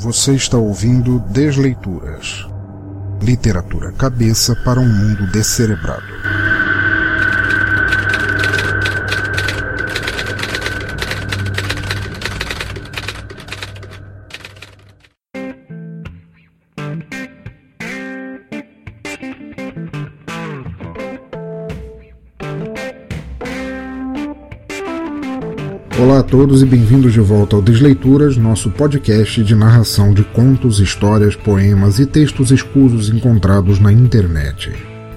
Você está ouvindo Desleituras. Literatura cabeça para um mundo descerebrado. Olá a todos e bem-vindos de volta ao Desleituras, nosso podcast de narração de contos, histórias, poemas e textos escusos encontrados na internet.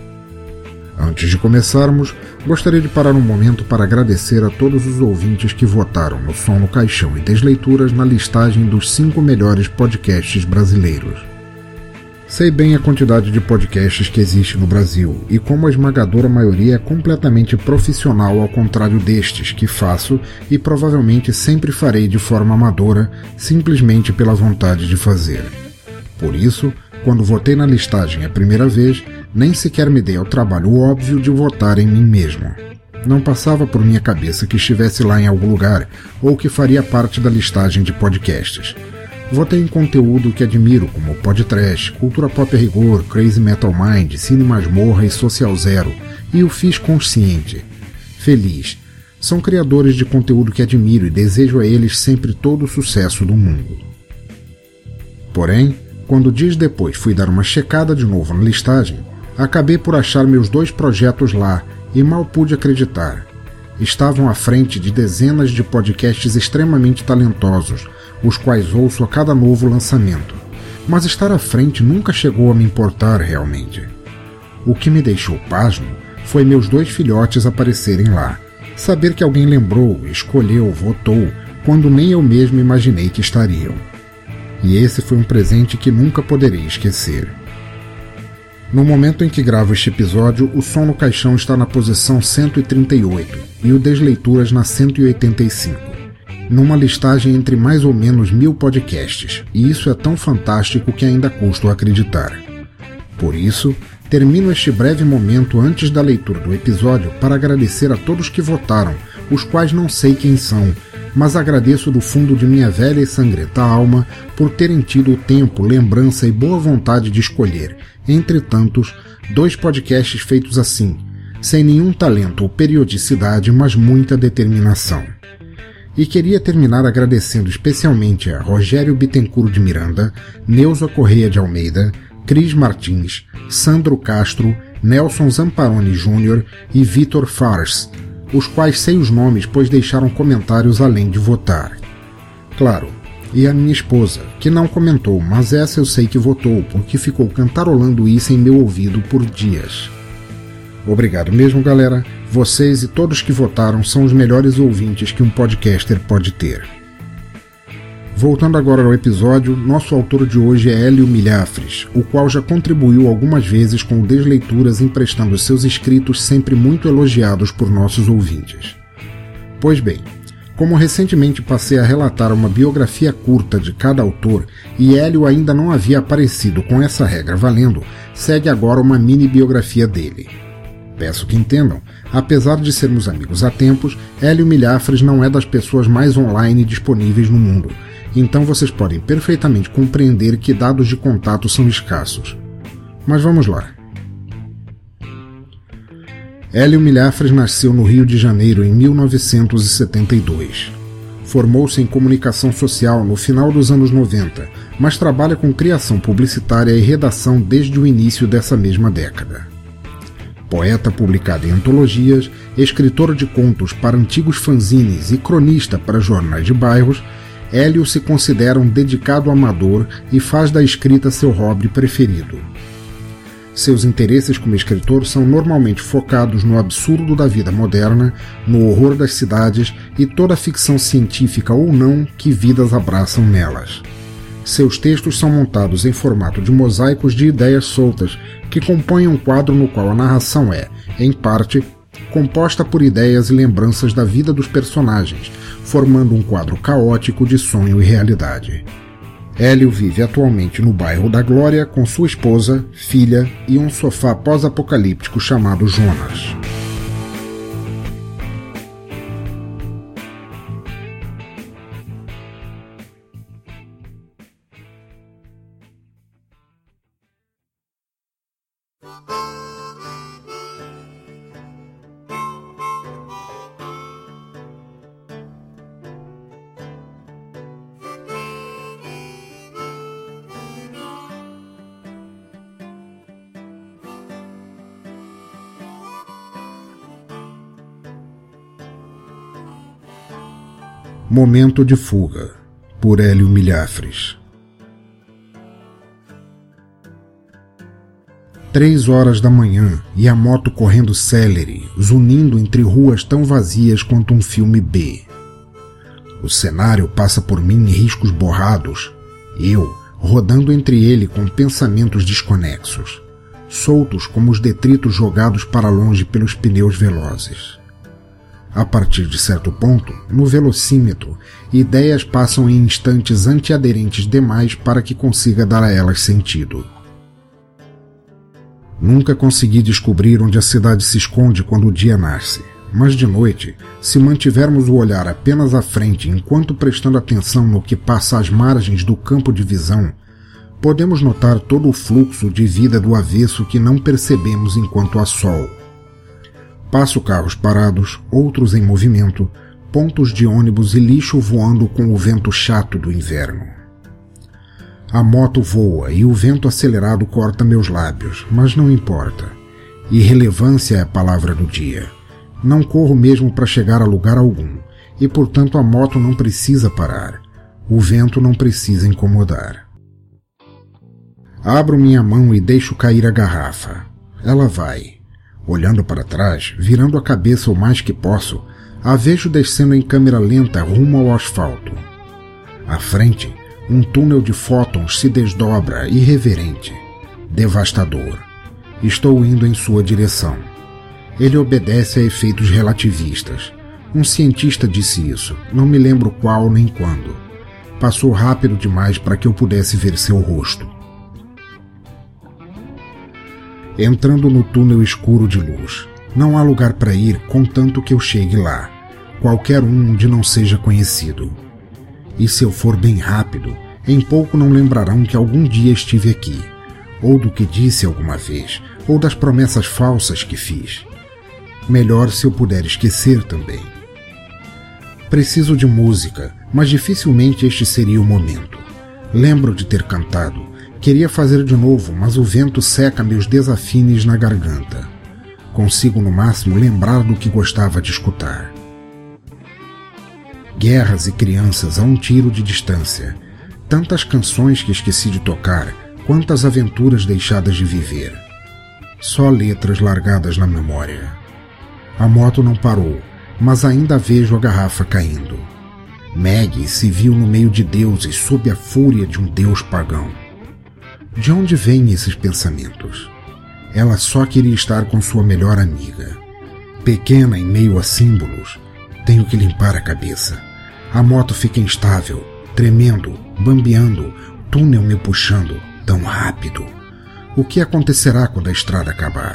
Antes de começarmos, gostaria de parar um momento para agradecer a todos os ouvintes que votaram no Som no Caixão e Desleituras na listagem dos 5 melhores podcasts brasileiros. Sei bem a quantidade de podcasts que existe no Brasil e como a esmagadora maioria é completamente profissional, ao contrário destes que faço e provavelmente sempre farei de forma amadora, simplesmente pela vontade de fazer. Por isso, quando votei na listagem a primeira vez, nem sequer me dei ao trabalho óbvio de votar em mim mesmo. Não passava por minha cabeça que estivesse lá em algum lugar ou que faria parte da listagem de podcasts. Votei em conteúdo que admiro, como Podtrash, Cultura Pop a Rigor, Crazy Metal Mind, Cine Masmorra e Social Zero, e o fiz consciente. Feliz. São criadores de conteúdo que admiro e desejo a eles sempre todo o sucesso do mundo. Porém, quando dias depois fui dar uma checada de novo na listagem, acabei por achar meus 2 projetos lá e mal pude acreditar. Estavam à frente de dezenas de podcasts extremamente talentosos, os quais ouço a cada novo lançamento, mas estar à frente nunca chegou a me importar realmente. O que me deixou pasmo foi meus 2 filhotes aparecerem lá, saber que alguém lembrou, escolheu, votou, quando nem eu mesmo imaginei que estariam. E esse foi um presente que nunca poderei esquecer. No momento em que gravo este episódio, o Som no Caixão está na posição 138 e o Desleituras na 185. Numa listagem entre mais ou menos 1000 podcasts, e isso é tão fantástico que ainda custo acreditar. Por isso, termino este breve momento antes da leitura do episódio para agradecer a todos que votaram, os quais não sei quem são, mas agradeço do fundo de minha velha e sangrenta alma por terem tido o tempo, lembrança e boa vontade de escolher, entre tantos, 2 podcasts feitos assim, sem nenhum talento ou periodicidade, mas muita determinação. E queria terminar agradecendo especialmente a Rogério Bittencourt de Miranda, Neuza Correia de Almeida, Cris Martins, Sandro Castro, Nelson Zamparoni Jr. e Vitor Fars, os quais sei os nomes pois deixaram comentários além de votar. Claro, e a minha esposa, que não comentou, mas essa eu sei que votou, porque ficou cantarolando isso em meu ouvido por dias. Obrigado mesmo, galera. Vocês e todos que votaram são os melhores ouvintes que um podcaster pode ter. Voltando agora ao episódio, nosso autor de hoje é Hélio Milhafres, o qual já contribuiu algumas vezes com o Desleituras, emprestando seus escritos sempre muito elogiados por nossos ouvintes. Pois bem, como recentemente passei a relatar uma biografia curta de cada autor e Hélio ainda não havia aparecido com essa regra valendo, segue agora uma mini biografia dele. Peço que entendam, apesar de sermos amigos há tempos, Hélio Milhafres não é das pessoas mais online disponíveis no mundo, então vocês podem perfeitamente compreender que dados de contato são escassos. Mas vamos lá. Hélio Milhafres nasceu no Rio de Janeiro em 1972. Formou-se em comunicação social no final dos anos 90, mas trabalha com criação publicitária e redação desde o início dessa mesma década. Poeta publicado em antologias, escritor de contos para antigos fanzines e cronista para jornais de bairros, Hélio se considera um dedicado amador e faz da escrita seu hobby preferido. Seus interesses como escritor são normalmente focados no absurdo da vida moderna, no horror das cidades e toda a ficção científica ou não que vidas abraçam nelas. Seus textos são montados em formato de mosaicos de ideias soltas, que compõem um quadro no qual a narração é, em parte, composta por ideias e lembranças da vida dos personagens, formando um quadro caótico de sonho e realidade. Hélio vive atualmente no bairro da Glória com sua esposa, filha e um sofá pós-apocalíptico chamado Jonas. Momento de Fuga, por Hélio Milhafres. 3h da manhã e a moto correndo célere, zunindo entre ruas tão vazias quanto um filme B. O cenário passa por mim em riscos borrados, eu rodando entre ele com pensamentos desconexos, soltos como os detritos jogados para longe pelos pneus velozes. A partir de certo ponto, no velocímetro, ideias passam em instantes antiaderentes demais para que consiga dar a elas sentido. Nunca consegui descobrir onde a cidade se esconde quando o dia nasce, mas de noite, se mantivermos o olhar apenas à frente enquanto prestando atenção no que passa às margens do campo de visão, podemos notar todo o fluxo de vida do avesso que não percebemos enquanto há sol. Passo carros parados, outros em movimento, pontos de ônibus e lixo voando com o vento chato do inverno. A moto voa e o vento acelerado corta meus lábios, mas não importa. Irrelevância é a palavra do dia. Não corro mesmo para chegar a lugar algum, e portanto a moto não precisa parar. O vento não precisa incomodar. Abro minha mão e deixo cair a garrafa. Ela vai. Olhando para trás, virando a cabeça o mais que posso, a vejo descendo em câmera lenta rumo ao asfalto. À frente, um túnel de fótons se desdobra irreverente, devastador. Estou indo em sua direção. Ele obedece a efeitos relativistas. Um cientista disse isso, não me lembro qual nem quando. Passou rápido demais para que eu pudesse ver seu rosto. Entrando no túnel escuro de luz. Não há lugar para ir contanto que eu chegue lá. Qualquer um onde não seja conhecido. E se eu for bem rápido, em pouco não lembrarão que algum dia estive aqui, ou do que disse alguma vez, ou das promessas falsas que fiz. Melhor se eu puder esquecer também. Preciso de música, mas dificilmente este seria o momento. Lembro de ter cantado. Queria fazer de novo, mas o vento seca meus desafines na garganta. Consigo no máximo lembrar do que gostava de escutar. Guerras e crianças a um tiro de distância. Tantas canções que esqueci de tocar, quantas aventuras deixadas de viver. Só letras largadas na memória. A moto não parou, mas ainda vejo a garrafa caindo. Maggie se viu no meio de deuses sob a fúria de um deus pagão. De onde vêm esses pensamentos? Ela só queria estar com sua melhor amiga. Pequena em meio a símbolos, tenho que limpar a cabeça. A moto fica instável, tremendo, bambeando, túnel me puxando, tão rápido. O que acontecerá quando a estrada acabar?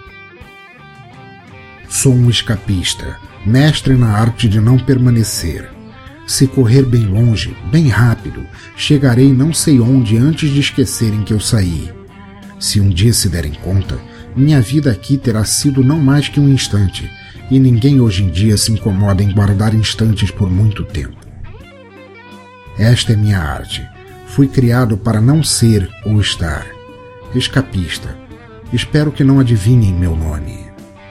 Sou um escapista, mestre na arte de não permanecer. Se correr bem longe, bem rápido, chegarei não sei onde antes de esquecerem que eu saí. Se um dia se derem conta, minha vida aqui terá sido não mais que um instante, e ninguém hoje em dia se incomoda em guardar instantes por muito tempo. Esta é minha arte. Fui criado para não ser ou estar. Escapista. Espero que não adivinhem meu nome.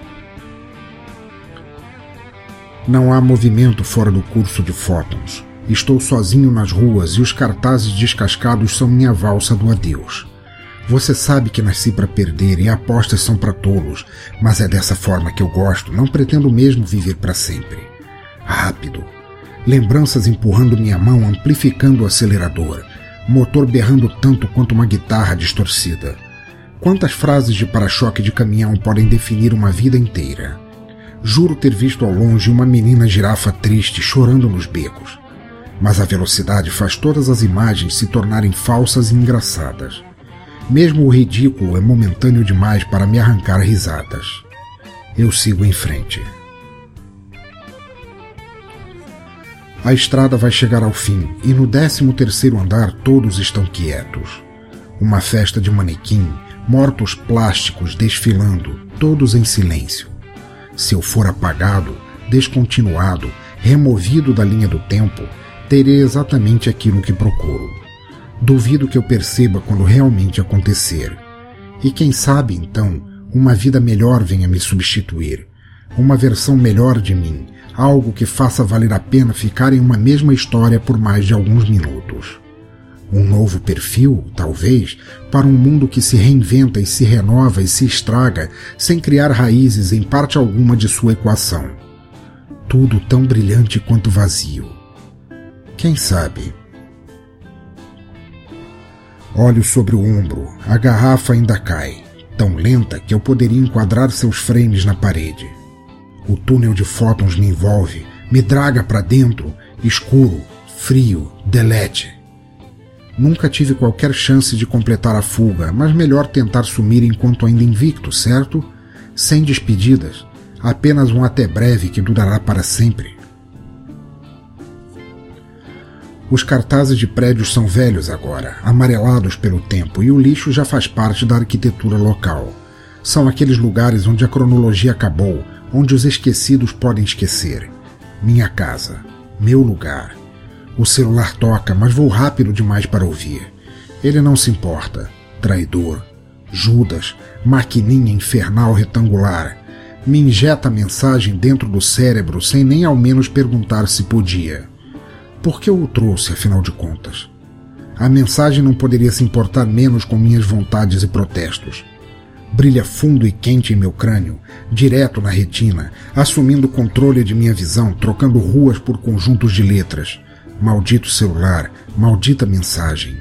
Não há movimento fora do curso de fótons. Estou sozinho nas ruas e os cartazes descascados são minha valsa do adeus. Você sabe que nasci para perder e apostas são para tolos, mas é dessa forma que eu gosto, não pretendo mesmo viver para sempre. Rápido. Lembranças empurrando minha mão, amplificando o acelerador. Motor berrando tanto quanto uma guitarra distorcida. Quantas frases de para-choque de caminhão podem definir uma vida inteira? Juro ter visto ao longe uma menina girafa triste chorando nos becos. Mas a velocidade faz todas as imagens se tornarem falsas e engraçadas. Mesmo o ridículo é momentâneo demais para me arrancar risadas. Eu sigo em frente. A estrada vai chegar ao fim e no 13º andar todos estão quietos. Uma festa de manequim, mortos plásticos desfilando, todos em silêncio. Se eu for apagado, descontinuado, removido da linha do tempo, terei exatamente aquilo que procuro. Duvido que eu perceba quando realmente acontecer. E quem sabe, então, uma vida melhor venha me substituir. Uma versão melhor de mim, algo que faça valer a pena ficar em uma mesma história por mais de alguns minutos. Um novo perfil, talvez, para um mundo que se reinventa e se renova e se estraga sem criar raízes em parte alguma de sua equação. Tudo tão brilhante quanto vazio. Quem sabe? Olho sobre o ombro, a garrafa ainda cai, tão lenta que eu poderia enquadrar seus frames na parede. O túnel de fótons me envolve, me draga para dentro, escuro, frio, delete. Nunca tive qualquer chance de completar a fuga, mas melhor tentar sumir enquanto ainda invicto, certo? Sem despedidas, apenas um até breve que durará para sempre. Os cartazes de prédios são velhos agora, amarelados pelo tempo, e o lixo já faz parte da arquitetura local. São aqueles lugares onde a cronologia acabou, onde os esquecidos podem esquecer. Minha casa, meu lugar. O celular toca, mas vou rápido demais para ouvir. Ele não se importa. Traidor. Judas, maquininha infernal retangular. Me injeta a mensagem dentro do cérebro sem nem ao menos perguntar se podia. Por que eu o trouxe, afinal de contas? A mensagem não poderia se importar menos com minhas vontades e protestos. Brilha fundo e quente em meu crânio, direto na retina, assumindo o controle de minha visão, trocando ruas por conjuntos de letras. Maldito celular, maldita mensagem.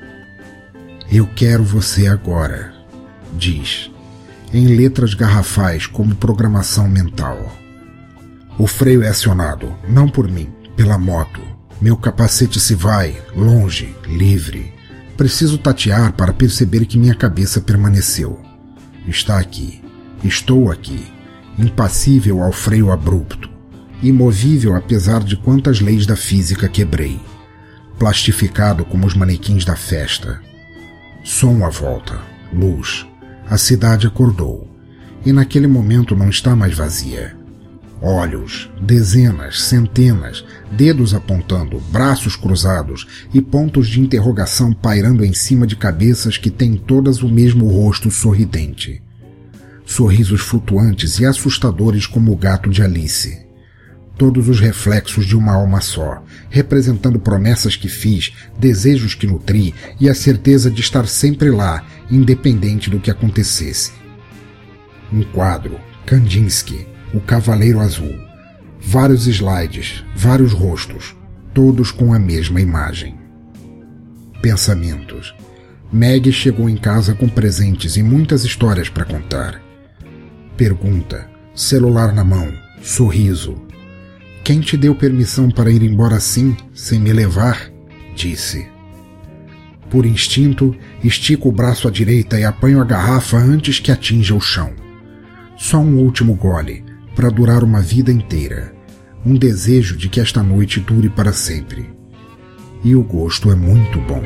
Eu quero você agora, diz, em letras garrafais como programação mental. O freio é acionado, não por mim, pela moto. Meu capacete se vai, longe, livre. Preciso tatear para perceber que minha cabeça permaneceu. Está aqui, estou aqui, impassível ao freio abrupto, immovível apesar de quantas leis da física quebrei, plastificado como os manequins da festa. Som à volta, luz, a cidade acordou, e naquele momento não está mais vazia. Olhos, dezenas, centenas, dedos apontando, braços cruzados e pontos de interrogação pairando em cima de cabeças que têm todas o mesmo rosto sorridente. Sorrisos flutuantes e assustadores como o gato de Alice. Todos os reflexos de uma alma só, representando promessas que fiz, desejos que nutri e a certeza de estar sempre lá, independente do que acontecesse. Um quadro, Kandinsky, o Cavaleiro Azul. Vários slides, vários rostos, todos com a mesma imagem. Pensamentos. Meg chegou em casa com presentes e muitas histórias para contar. Pergunta. Celular na mão. Sorriso. Quem te deu permissão para ir embora assim, sem me levar? Disse. Por instinto, estico o braço à direita e apanho a garrafa antes que atinja o chão. Só um último gole, para durar uma vida inteira. Um desejo de que esta noite dure para sempre. E o gosto é muito bom.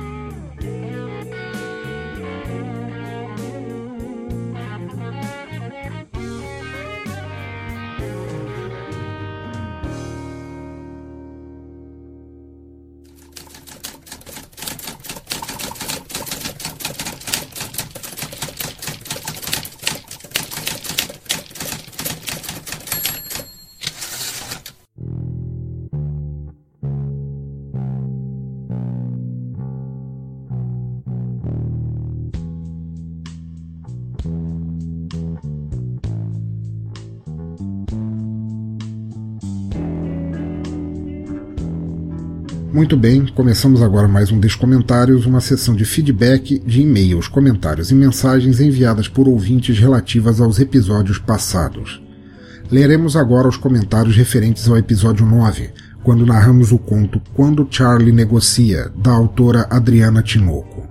Muito bem, começamos agora mais um Descomentários, uma sessão de feedback de e-mails, comentários e mensagens enviadas por ouvintes relativas aos episódios passados. Leremos agora os comentários referentes ao episódio 9, quando narramos o conto Quando Charlie Negocia, da autora Adriana Tinoco.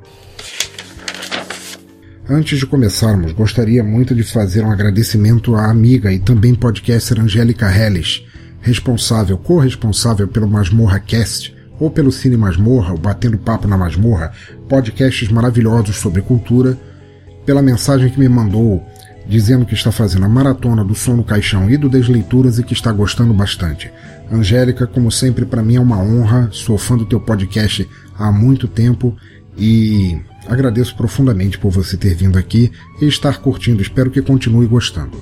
Antes de começarmos, gostaria muito de fazer um agradecimento à amiga e também podcaster Angélica Helles, corresponsável pelo Masmorra Cast, ou pelo Cine Masmorra, ou Batendo Papo na Masmorra, podcasts maravilhosos sobre cultura, pela mensagem que me mandou, dizendo que está fazendo a maratona do Som no Caixão e do Desleituras e que está gostando bastante. Angélica, como sempre, para mim é uma honra, sou fã do teu podcast há muito tempo e agradeço profundamente por você ter vindo aqui e estar curtindo, espero que continue gostando.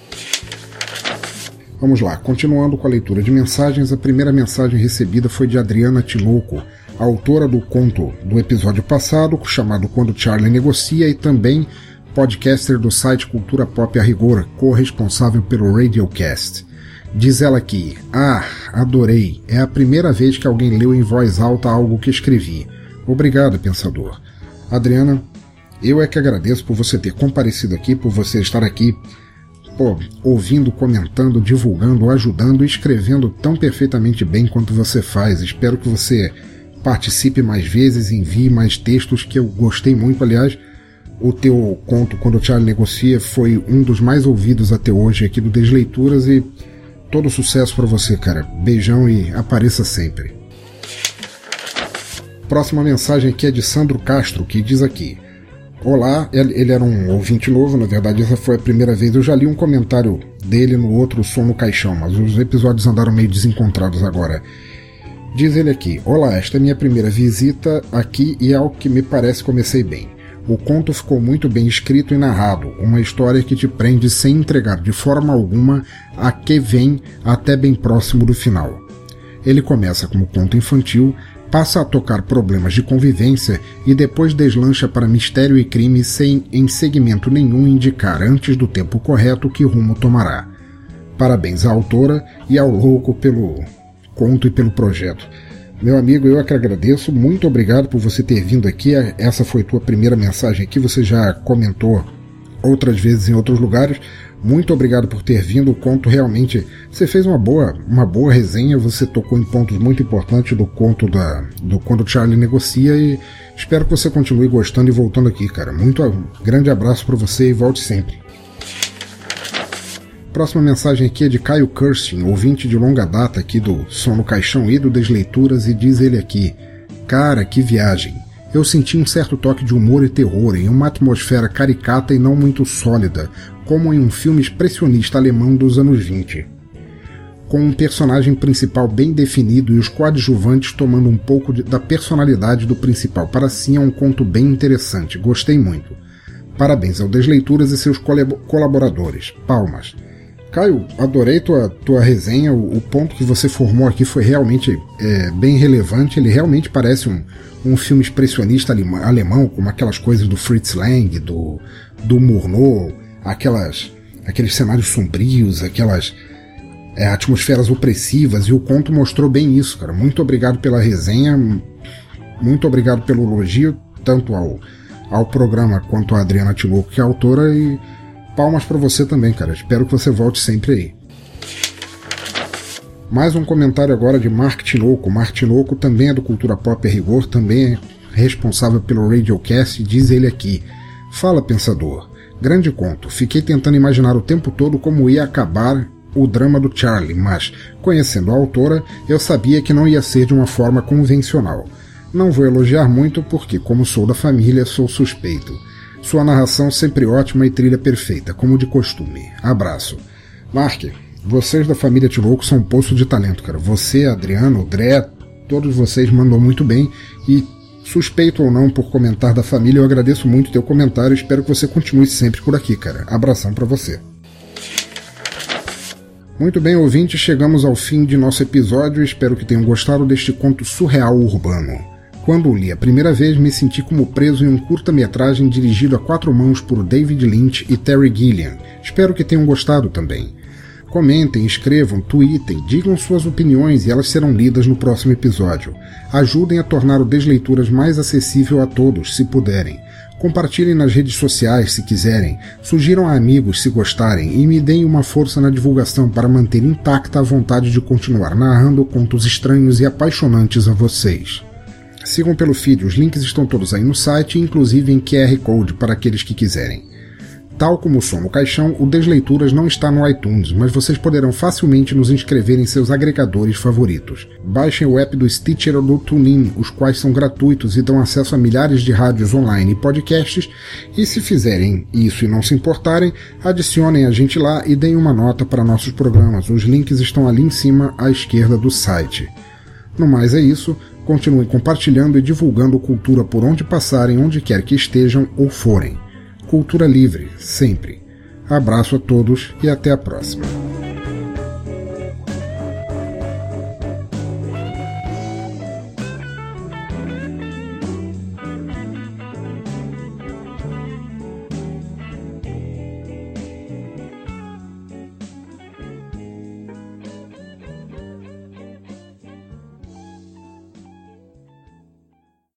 Vamos lá, continuando com a leitura de mensagens, a primeira mensagem recebida foi de Adriana Tinoco, autora do conto do episódio passado, chamado Quando Charlie Negocia, e também podcaster do site Cultura Pop a Rigor, corresponsável pelo Radiocast. Diz ela aqui: adorei, é a primeira vez que alguém leu em voz alta algo que escrevi. Obrigado, pensador. Adriana, eu é que agradeço por você ter comparecido aqui, por você estar aqui, ouvindo, comentando, divulgando, ajudando e escrevendo tão perfeitamente bem quanto você faz. Espero que você participe mais vezes, envie mais textos, que eu gostei muito. Aliás, o teu conto Quando o Charlie Negocia foi um dos mais ouvidos até hoje aqui do Desleituras e todo sucesso para você, cara. Beijão e apareça sempre. Próxima mensagem aqui é de Sandro Castro, que diz aqui: olá, ele era um ouvinte novo, na verdade essa foi a primeira vez, eu já li um comentário dele no outro Som no Caixão, mas os episódios andaram meio desencontrados agora. Diz ele aqui: olá, esta é minha primeira visita aqui e ao que me parece comecei bem. O conto ficou muito bem escrito e narrado, uma história que te prende sem entregar de forma alguma a que vem até bem próximo do final. Ele começa como conto infantil, passa a tocar problemas de convivência e depois deslancha para mistério e crime sem em segmento nenhum indicar antes do tempo correto que rumo tomará. Parabéns à autora e ao louco pelo conto e pelo projeto. Meu amigo, eu é que agradeço, muito obrigado por você ter vindo aqui, essa foi tua primeira mensagem aqui, você já comentou outras vezes em outros lugares, muito obrigado por ter vindo, o conto realmente, você fez uma boa resenha, você tocou em pontos muito importantes do conto do Quando Charlie Negocia e espero que você continue gostando e voltando aqui, cara. Grande abraço para você e volte sempre. Próxima mensagem aqui é de Caio Kirsten, ouvinte de longa data aqui do Som no Caixão e do Desleituras, e diz ele aqui: cara, que viagem! Eu senti um certo toque de humor e terror em uma atmosfera caricata e não muito sólida, como em um filme expressionista alemão dos anos 20. Com um personagem principal bem definido e os coadjuvantes tomando um pouco da personalidade do principal para si, é um conto bem interessante, gostei muito. Parabéns ao Desleituras e seus colaboradores. Palmas. Caio, adorei tua resenha, o ponto que você formou aqui foi realmente bem relevante, ele realmente parece um filme expressionista alemão, como aquelas coisas do Fritz Lang, do Murnau, aqueles cenários sombrios, aquelas atmosferas opressivas, e o conto mostrou bem isso, cara. Muito obrigado pela resenha, muito obrigado pelo elogio, tanto ao programa quanto a Adriana Tinoco, que é a autora, e palmas pra você também, cara. Espero que você volte sempre aí. Mais um comentário agora de Mark Tinoco. Mark Tinoco também é do Cultura Pop a Rigor, também é responsável pelo Radiocast, e diz ele aqui: fala, pensador. Grande conto. Fiquei tentando imaginar o tempo todo como ia acabar o drama do Charlie, mas, conhecendo a autora, eu sabia que não ia ser de uma forma convencional. Não vou elogiar muito porque, como sou da família, sou suspeito. Sua narração sempre ótima e trilha perfeita, como de costume. Abraço. Mark, vocês da família Tinoco são um poço de talento, cara. Você, Adriano, o Dré, todos vocês mandam muito bem e, suspeito ou não por comentar da família, eu agradeço muito o teu comentário e espero que você continue sempre por aqui, cara. Abração pra você. Muito bem, ouvintes, chegamos ao fim de nosso episódio e espero que tenham gostado deste conto surreal urbano. Quando o li a primeira vez, me senti como preso em um curta-metragem dirigido a 4 mãos por David Lynch e Terry Gilliam. Espero que tenham gostado também. Comentem, escrevam, tweetem, digam suas opiniões e elas serão lidas no próximo episódio. Ajudem a tornar o Desleituras mais acessível a todos, se puderem. Compartilhem nas redes sociais se quiserem, sugiram a amigos se gostarem e me deem uma força na divulgação para manter intacta a vontade de continuar narrando contos estranhos e apaixonantes a vocês. Sigam pelo feed, os links estão todos aí no site, inclusive em QR Code para aqueles que quiserem. Tal como o Som no Caixão, o Desleituras não está no iTunes, mas vocês poderão facilmente nos inscrever em seus agregadores favoritos. Baixem o app do Stitcher ou do TuneIn, os quais são gratuitos e dão acesso a milhares de rádios online e podcasts, e se fizerem isso e não se importarem, adicionem a gente lá e deem uma nota para nossos programas. Os links estão ali em cima à esquerda do site. No mais é isso, continuem compartilhando e divulgando cultura por onde passarem, onde quer que estejam ou forem. Cultura livre, sempre. Abraço a todos e até a próxima.